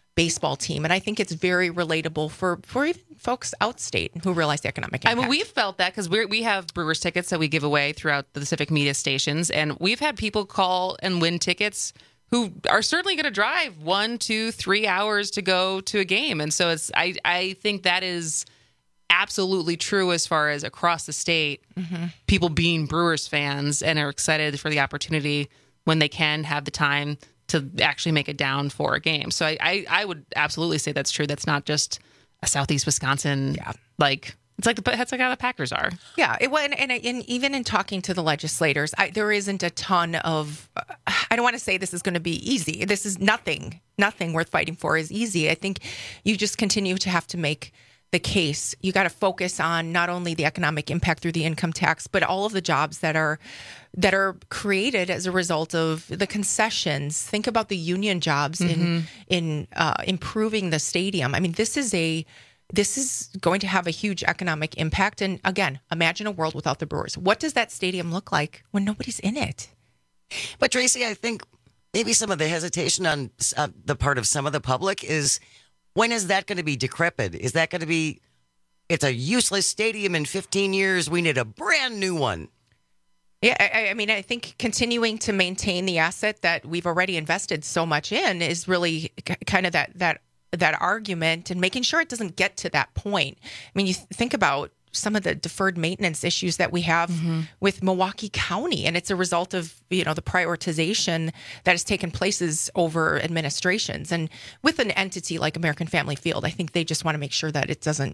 baseball team. And I think it's very relatable for, for even folks outstate who realize the economic impact. I mean, we've felt that because we we have Brewers tickets that we give away throughout the civic media stations. And we've had people call and win tickets who are certainly going to drive one, two, three hours to go to a game. And so it's I, I think that is absolutely true as far as across the state, mm-hmm. people being Brewers fans and are excited for the opportunity when they can have the time to actually make it down for a game. So I, I, I would absolutely say that's true. That's not just a Southeast Wisconsin, yeah. like it's like the that's like how the Packers are. Yeah, it and, and, and even in talking to the legislators, I, there isn't a ton of. Uh, I don't want to say this is going to be easy. This is nothing. Nothing worth fighting for is easy. I think you just continue to have to make the case. You got to focus on not only the economic impact through the income tax, but all of the jobs that are that are created as a result of the concessions. Think about the union jobs mm-hmm. in in uh, improving the stadium. I mean, this is a this is going to have a huge economic impact. And again, imagine a world without the Brewers. What does that stadium look like when nobody's in it? But Tracy, I think maybe some of the hesitation on uh, the part of some of the public is, when is that going to be decrepit? Is that going to be, it's a useless stadium in fifteen years. We need a brand new one. Yeah, I, I mean, I think continuing to maintain the asset that we've already invested so much in is really k- kind of that that that argument, and making sure it doesn't get to that point. I mean, you th- think about some of the deferred maintenance issues that we have mm-hmm. with Milwaukee County, and it's a result of, you know, the prioritization that has taken places over administrations. And with an entity like American Family Field, I think they just want to make sure that it doesn't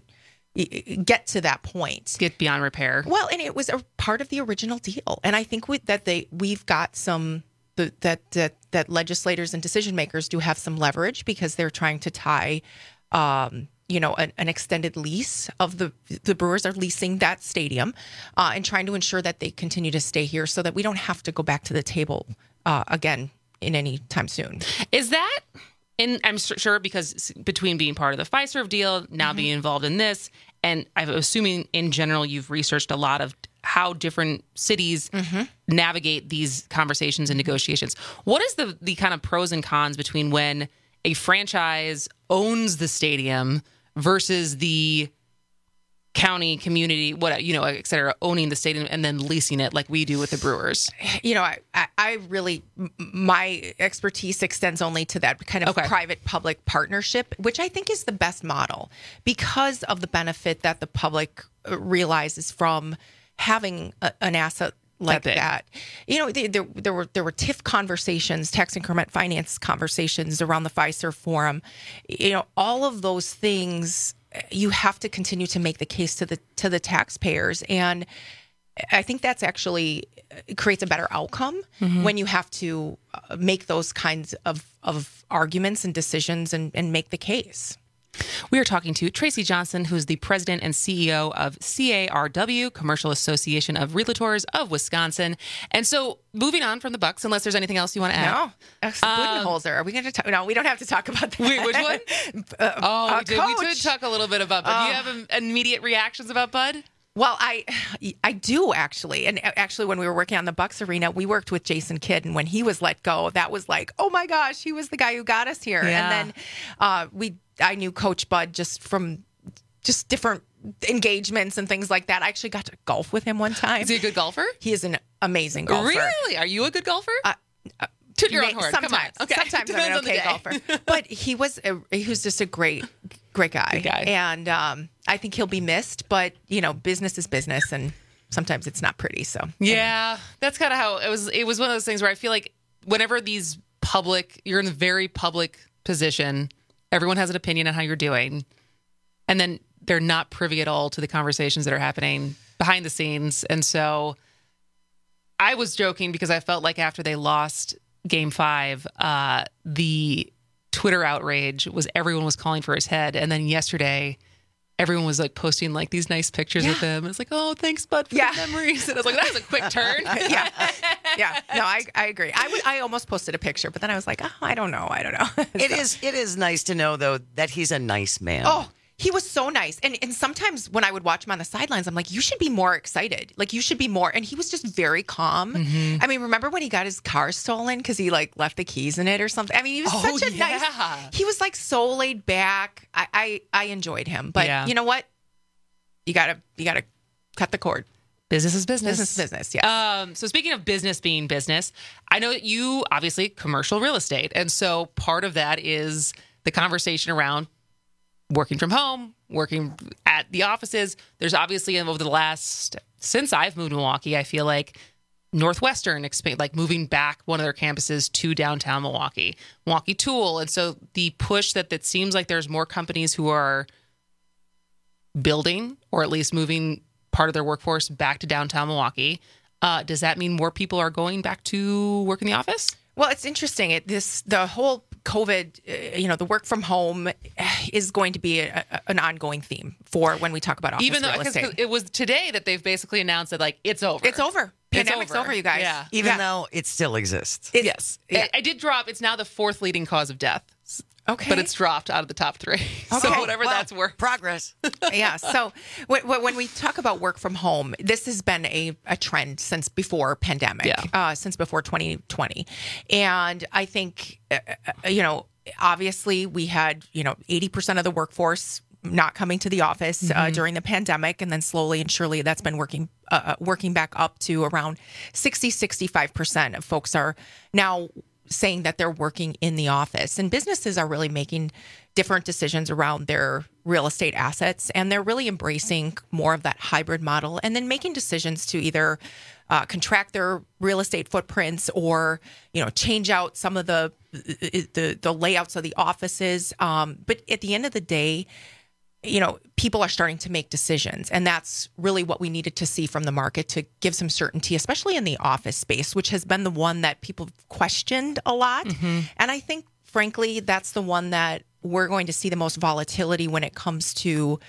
get to that point, get beyond repair. Well, and it was a part of the original deal, and I think we, that they we've got some the, that that that legislators and decision makers do have some leverage because they're trying to tie. Um, you know, an, an extended lease of the the Brewers are leasing that stadium uh, and trying to ensure that they continue to stay here so that we don't have to go back to the table uh, again in any time soon. Is that, and I'm sure because between being part of the Fiserv deal, now mm-hmm. being involved in this, and I'm assuming in general you've researched a lot of how different cities mm-hmm. navigate these conversations and negotiations. What is the the kind of pros and cons between when a franchise owns the stadium versus the county, community, what, you know, et cetera, owning the stadium and then leasing it like we do with the Brewers? You know, I, I, I really, my expertise extends only to that kind of okay. private-public partnership, which I think is the best model because of the benefit that the public realizes from having a, an asset like that, that. You know, there, there were there were T I F conversations, tax increment finance conversations around the Fiserv Forum. You know, all of those things, you have to continue to make the case to the to the taxpayers, and I think that's actually creates a better outcome mm-hmm. when you have to make those kinds of of arguments and decisions and, and make the case. We are talking to Tracy Johnson, who's the president and C E O of C A R W, Commercial Association of Realtors of Wisconsin. And so, moving on from the Bucks, unless there's anything else you want to add. No, Budenholzer. Are we going to talk? No, we don't have to talk about that. Wait, which one? uh, oh, uh, we, did, we did talk a little bit about Bud. Uh, Do you have immediate reactions about Bud? Well, I I do actually. And actually, when we were working on the Bucks arena, we worked with Jason Kidd. And when he was let go, that was like, oh my gosh, he was the guy who got us here. Yeah. And then uh, we, I knew Coach Bud just from just different engagements and things like that. I actually got to golf with him one time. Is he a good golfer? He is an amazing golfer. Really? Are you a good golfer? Uh, uh, Toot your own horn. Sometimes. Come on. Okay. Sometimes I'm an okay golfer. But he was a, he was just a great, great guy. Good guy. And um, I think he'll be missed. But, you know, business is business. And sometimes it's not pretty. So yeah, anyway. That's kind of how it was. It was one of those things where I feel like whenever these public, you're in a very public position, everyone has an opinion on how you're doing. And then they're not privy at all to the conversations that are happening behind the scenes. And so I was joking because I felt like after they lost Game five, uh, the Twitter outrage was everyone was calling for his head. And then yesterday, everyone was like posting like these nice pictures yeah. with him. It's like, oh, thanks, Bud, for yeah. the memories. And I was like, that was a quick turn. yeah. Yeah. No, I, I agree. I, w- I almost posted a picture, but then I was like, oh, I don't know. I don't know. It so. is It is nice to know, though, that he's a nice man. Oh, He was so nice. And and sometimes when I would watch him on the sidelines, I'm like, you should be more excited. Like, you should be more. And he was just very calm. Mm-hmm. I mean, remember when he got his car stolen because he, like, left the keys in it or something? I mean, he was Oh, such a yeah. nice. He was, like, so laid back. I I, I enjoyed him. But Yeah. you know what? You got to you gotta cut the cord. Business is business. Business is business, yes. Um, so speaking of business being business, I know that you obviously commercial real estate. And so part of that is the conversation around working from home, working at the offices. There's obviously over the last, since I've moved to Milwaukee, I feel like Northwestern, exp- like moving back one of their campuses to downtown Milwaukee, Milwaukee Tool. And so the push that it seems like there's more companies who are building or at least moving part of their workforce back to downtown Milwaukee. Uh, does that mean more people are going back to work in the office? Well, it's interesting. It, this the whole COVID, uh, you know, the work from home is going to be a, a, an ongoing theme for when we talk about office Even though real estate. it was today that they've basically announced that like it's over. It's over. Pandemic's over. you guys. Yeah. Even Yeah. though it still exists. It- Yes. Yeah. I, I did drop. It's now the fourth leading cause of death. Okay. But it's dropped out of the top three. So Okay. whatever Well, that's worth. Progress. yeah. So when, when we talk about work from home, this has been a, a trend since before pandemic, Yeah. uh, since before twenty twenty. And I think, uh, uh, you know, obviously we had, you know, eighty percent of the workforce not coming to the office Mm-hmm. uh, during the pandemic. And then slowly and surely that's been working, uh, working back up to around sixty, sixty-five percent of folks are now saying that they're working in the office, and businesses are really making different decisions around their real estate assets, and they're really embracing more of that hybrid model, and then making decisions to either uh, contract their real estate footprints or, you know, change out some of the the, the layouts of the offices. Um, but at the end of the day, you know, people are starting to make decisions. And that's really what we needed to see from the market to give some certainty, especially in the office space, which has been the one that people have questioned a lot. Mm-hmm. And I think, frankly, that's the one that we're going to see the most volatility when it comes to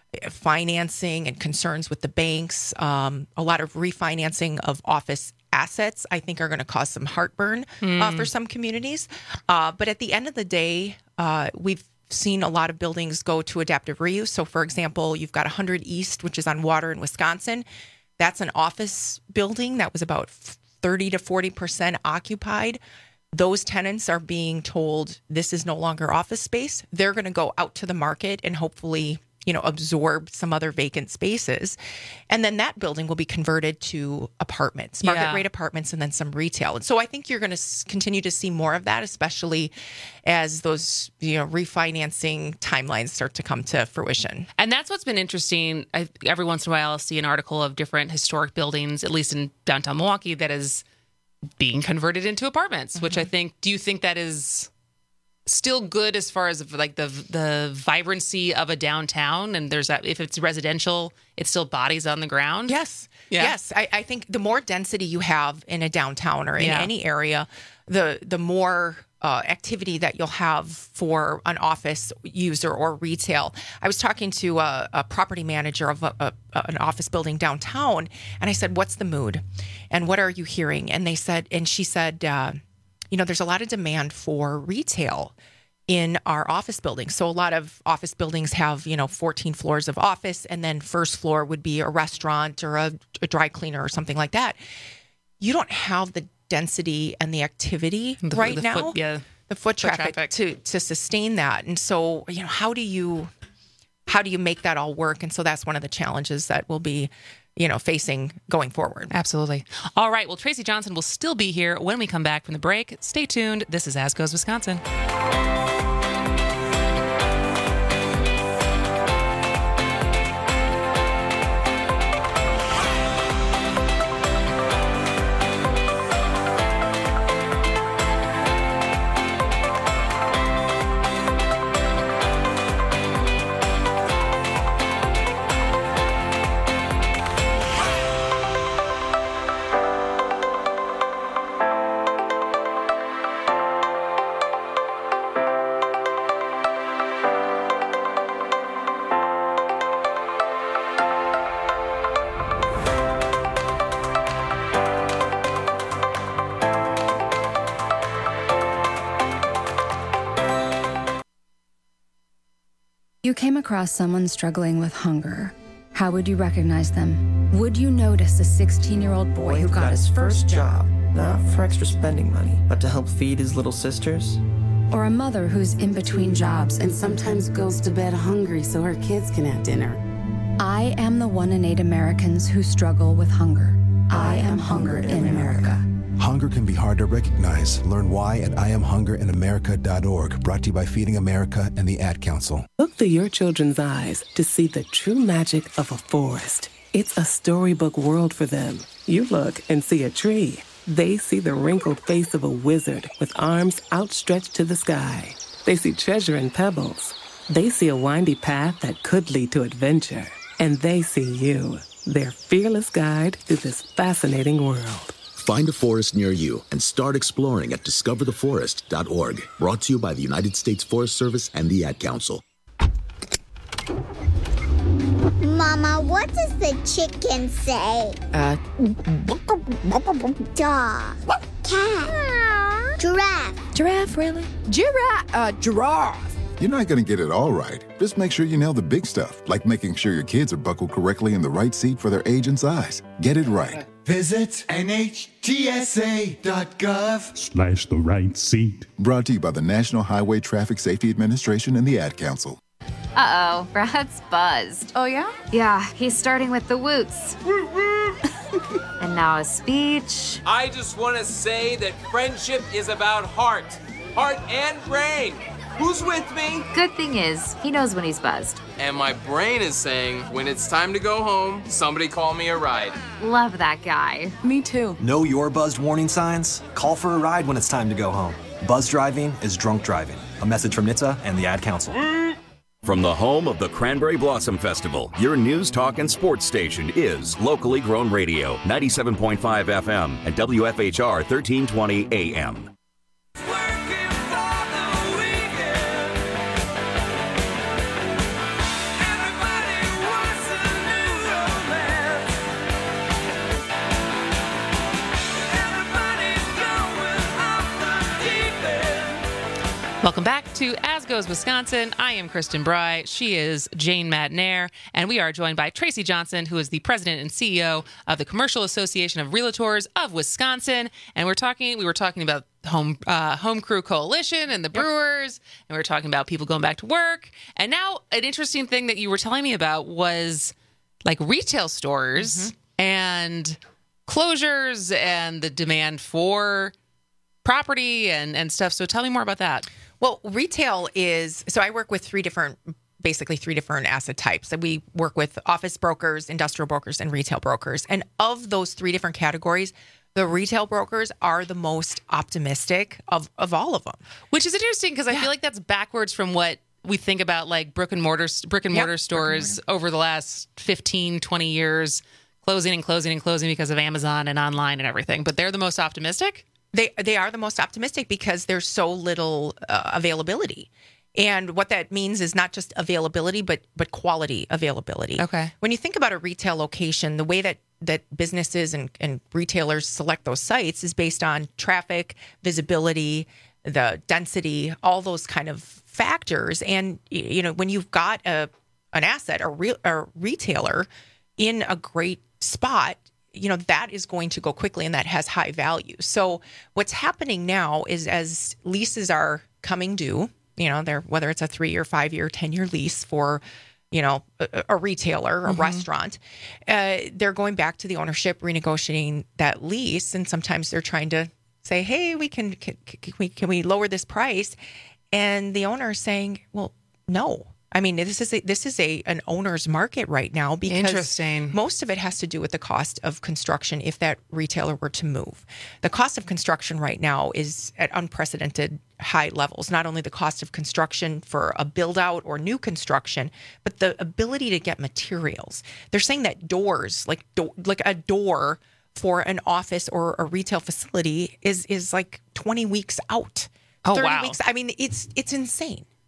financing and concerns with the banks. Um, a lot of refinancing of office assets, I think, are going to cause some heartburn uh, for some communities. Uh, but at the end of the day, uh, we've seen a lot of buildings go to adaptive reuse. So, for example, you've got one hundred East, which is on Water in Wisconsin. That's an office building that was about thirty to forty percent occupied. Those tenants are being told this is no longer office space. They're going to go out to the market and hopefully, you know, absorb some other vacant spaces. And then that building will be converted to apartments, market Yeah. rate apartments, and then some retail. And so I think you're going to s- continue to see more of that, especially as those, you know, refinancing timelines start to come to fruition. And that's what's been interesting. I, every once in a while, I'll see an article of different historic buildings, at least in downtown Milwaukee, that is being converted into apartments, which I think, do you think that is still good as far as like the the vibrancy of a downtown? And there's that, if it's residential, it's still bodies on the ground? Yes. Yeah. Yes. I, I think the more density you have in a downtown or in Yeah. any area, the the more uh, activity that you'll have for an office user or retail. I was talking to a, a property manager of a, a, an office building downtown, and I said, "What's the mood? And what are you hearing?" And they said, and she said, uh, "You know, there's a lot of demand for retail in our office buildings. So a lot of office buildings have, you know, fourteen floors of office, and then first floor would be a restaurant or a, a dry cleaner or something like that. You don't have the density and the activity The- right the now, foot- yeah. the foot, Foot traffic, traffic. to to sustain that. And so, you know, how do you how do you make that all work? And so that's one of the challenges that we'll be, you know, facing going forward. Absolutely. All right. Well, Tracy Johnson will still be here when we come back from the break. Stay tuned. This is As Goes Wisconsin. you came across someone struggling with hunger, how would you recognize them? Would you notice a sixteen-year-old boy who got his first job? Not for extra spending money, but to help feed his little sisters? Or a mother who's in between jobs and sometimes goes to bed hungry so her kids can have dinner? I am the one in eight Americans who struggle with hunger. I am hunger in America. Hunger can be hard to recognize. Learn why at I am hunger in america dot org. Brought to you by Feeding America and the Ad Council. Look through your children's eyes to see the true magic of a forest. It's a storybook world for them. You look and see a tree. They see the wrinkled face of a wizard with arms outstretched to the sky. They see treasure in pebbles. They see a windy path that could lead to adventure. And they see you, their fearless guide through this fascinating world. Find a forest near you and start exploring at discover the forest dot org. Brought to you by the United States Forest Service and the Ad Council. Mama, what does the chicken say? Uh, Dog. Cat. Giraffe. Giraffe, really? Giraffe. Uh, giraffe. You're not going to get it all right. Just make sure you nail the big stuff, like making sure your kids are buckled correctly in the right seat for their age and size. Get it right. Visit N H T S A dot gov Slash the right seat. Brought to you by the National Highway Traffic Safety Administration and the Ad Council. Uh-oh, Brad's buzzed. Oh, yeah? Yeah, he's starting with the woots. And now a speech. I just want to say that friendship is about heart. Heart and brain. Who's with me? Good thing is, he knows when he's buzzed. And my brain is saying, when it's time to go home, somebody call me a ride. Love that guy. Me too. Know your buzzed warning signs? Call for a ride when it's time to go home. Buzz driving is drunk driving. A message from N H T S A and the Ad Council. From the home of the Cranberry Blossom Festival, your news, talk, and sports station is Locally Grown Radio, ninety-seven point five F M and W F H R thirteen twenty A M. Welcome back to As Goes Wisconsin. I am Kristen Bry. She is Jane Madnair. And we are joined by Tracy Johnson, who is the president and C E O of the Commercial Association of Realtors of Wisconsin. And we're talking, we were talking about Home uh, Home Crew Coalition and the Brewers. Yep. And we were talking about people going back to work. And now an interesting thing that you were telling me about was like retail stores mm-hmm. and closures and the demand for property and, and stuff. So tell me more about that. Well, retail is, so I work with three different, basically three different asset types. So we work with office brokers, industrial brokers, and retail brokers. And of those three different categories, the retail brokers are the most optimistic of, of all of them. Which is interesting because I yeah. feel like that's backwards from what we think about like brick and mortar, brick and mortar yep, stores and mortar. Over the last fifteen, twenty years, closing and closing and closing because of Amazon and online and everything. But they're the most optimistic? They they are the most optimistic because there's so little uh, availability. And what that means is not just availability, but but quality availability. Okay. When you think about a retail location, the way that, that businesses and, and retailers select those sites is based on traffic, visibility, the density, all those kind of factors. And, you know, when you've got a an asset, a, real, a retailer in a great spot, you know, that is going to go quickly and that has high value. So what's happening now is as leases are coming due, you know, they're, whether it's a three-year, five-year, ten-year lease for, you know, a, a retailer, a mm-hmm. restaurant, uh, they're going back to the ownership, renegotiating that lease. And sometimes they're trying to say, hey, we can, can, can we, can we lower this price? And the owner is saying, well, no. I mean, this is a, this is a an owner's market right now because Interesting. most of it has to do with the cost of construction if that retailer were to move. The cost of construction right now is at unprecedented high levels, not only the cost of construction for a build out or new construction, but the ability to get materials. They're saying that doors, like do, like a door for an office or a retail facility is is like twenty weeks out. Oh, thirty wow. weeks. I mean, it's it's insane.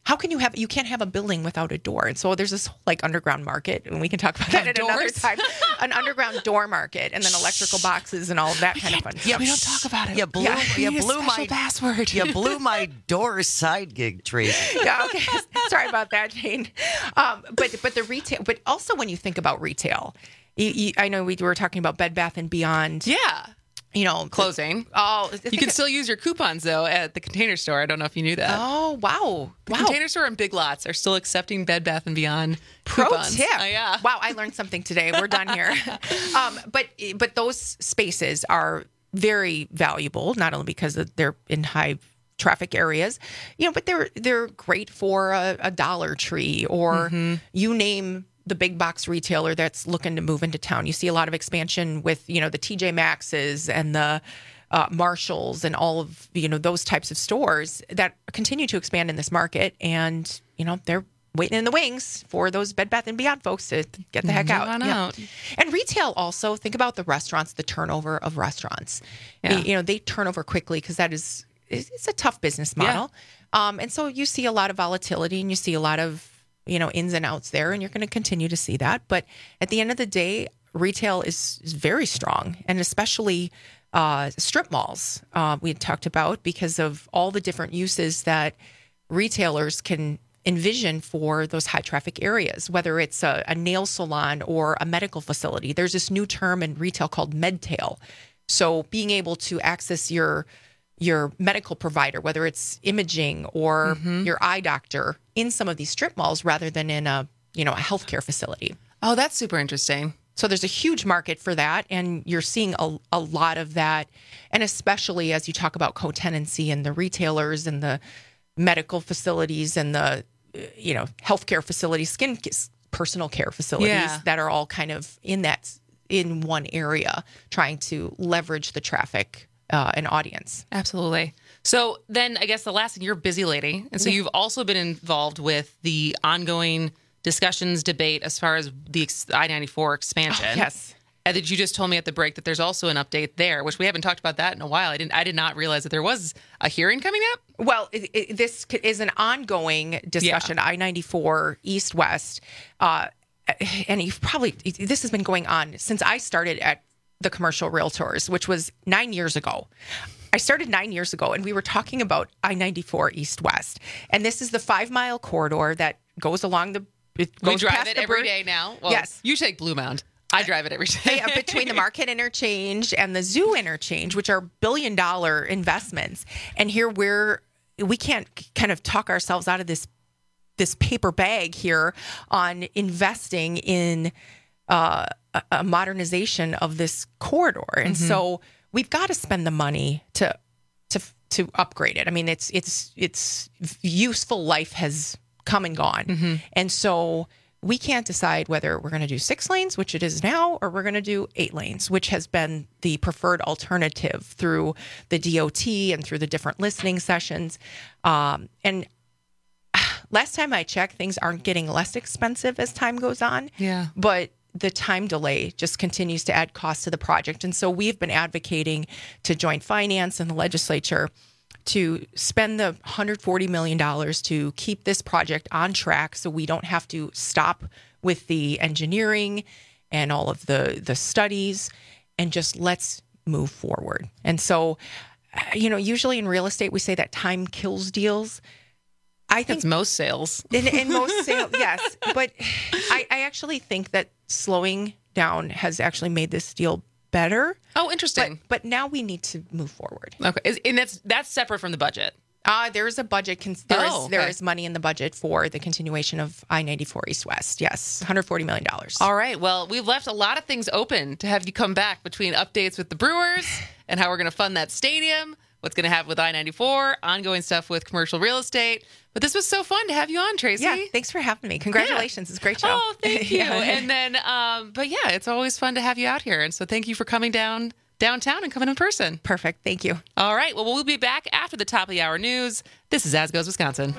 how can you have, you can't have a building without a door. And so there's this like underground market, and we can talk about that at another time, an underground door market, and then electrical boxes and all of that kind of fun. Yeah, we don't talk about it. You blew, Yeah. you Need a blew my special password. You blew my door side gig, Tracy. Yeah, okay. Sorry about that, Jane. Um, but but the retail, but also when you think about retail, you, you, I know we were talking about Bed Bath and Beyond. Yeah. You know, closing. Oh, you can still use your coupons though at the Container Store. I don't know if you knew that. Oh, wow. The wow. Container Store and Big Lots are still accepting Bed Bath and Beyond Pro coupons. tip. Oh, yeah. Wow, I learned something today. We're done here. um, but but those spaces are very valuable, not only because they're in high traffic areas, you know, but they're they're great for a, a Dollar Tree or Mm-hmm. you name the big box retailer that's looking to move into town. You see a lot of expansion with, you know, the T J Maxx's and the uh, Marshalls and all of, you know, those types of stores that continue to expand in this market. And, you know, they're waiting in the wings for those Bed Bath and Beyond folks to get the heck Move out. on Yeah. out. And retail also, think about the restaurants, the turnover of restaurants. Yeah. They- you know, they turn over quickly because that is, it's a tough business model. Um, and so you see a lot of volatility and you see a lot of, you know, ins and outs there, and you're going to continue to see that. But at the end of the day, retail is, is very strong, and especially uh, strip malls uh, we had talked about because of all the different uses that retailers can envision for those high traffic areas, whether it's a, a nail salon or a medical facility. There's this new term in retail called medtail. So being able to access your your medical provider, whether it's imaging or Mm-hmm. your eye doctor, in some of these strip malls rather than in a, you know, a healthcare facility. Oh, that's super interesting. So there's a huge market for that, and you're seeing a, a lot of that. And especially as you talk about co-tenancy and the retailers and the medical facilities and the, you know, healthcare facilities, skin personal care facilities Yeah. that are all kind of in that, in one area, trying to leverage the traffic uh, and audience. Absolutely. So then I guess the last thing, you're a busy lady. And so Yeah. you've also been involved with the ongoing discussions, debate as far as the ex- I ninety-four expansion. Oh, yes. And that you just told me at the break that there's also an update there, which we haven't talked about that in a while. I didn't. I did not realize that there was a hearing coming up. Well, it, it, this is an ongoing discussion, I ninety-four East-West. Uh, and you've probably, this has been going on since I started at the Commercial Realtors, which was nine years ago. I started nine years ago, and we were talking about I ninety-four East-West. And this is the five-mile corridor that goes along the, it goes We drive past it the every Bird- day now. Well, Yes. You take Blue Mound. I drive it every day. Yeah, between the Market Interchange and the Zoo Interchange, which are billion dollar investments. And here we're, we can't kind of talk ourselves out of this this paper bag here on investing in uh, a, a modernization of this corridor. And Mm-hmm. so we've got to spend the money to to to upgrade it. I mean, it's it's it's useful life has come and gone. Mm-hmm. And so we can't decide whether we're going to do six lanes, which it is now, or we're going to do eight lanes, which has been the preferred alternative through the D O T and through the different listening sessions. Um, and last time I checked, things aren't getting less expensive as time goes on. Yeah. But the time delay just continues to add cost to the project. And so we've been advocating to joint finance and the legislature to spend the one hundred forty million dollars to keep this project on track so we don't have to stop with the engineering and all of the, the studies, and just let's move forward. And so, you know, usually in real estate, we say that time kills deals. I think That's most sales. in, in most sales, yes. But I, I actually think that slowing down has actually made this deal better. Oh, interesting. But, but now we need to move forward. Okay, Is- and that's that's separate from the budget. Uh, there's a budget. Con- there, Oh, is, okay. there is money in the budget for the continuation of I ninety-four East-West. Yes, one hundred forty million dollars. All right. Well, we've left a lot of things open to have you come back between updates with the Brewers and how we're going to fund that stadium, what's going to happen with I ninety-four, ongoing stuff with commercial real estate. But this was so fun to have you on, Tracy. Yeah, thanks for having me. Congratulations. It's a great show. Oh, thank you. Yeah. And then, um, but yeah, it's always fun to have you out here. And so thank you for coming down downtown and coming in person. Perfect. Thank you. All right. Well, we'll be back after the top of the hour news. This is As Goes Wisconsin.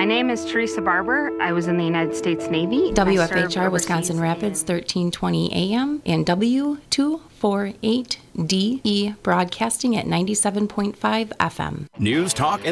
My name is Teresa Barber. I was in the United States Navy. W I F H R served Wisconsin overseas. Rapids, thirteen twenty A M, and W two forty-eight D E broadcasting at ninety-seven point five F M. News, talk, and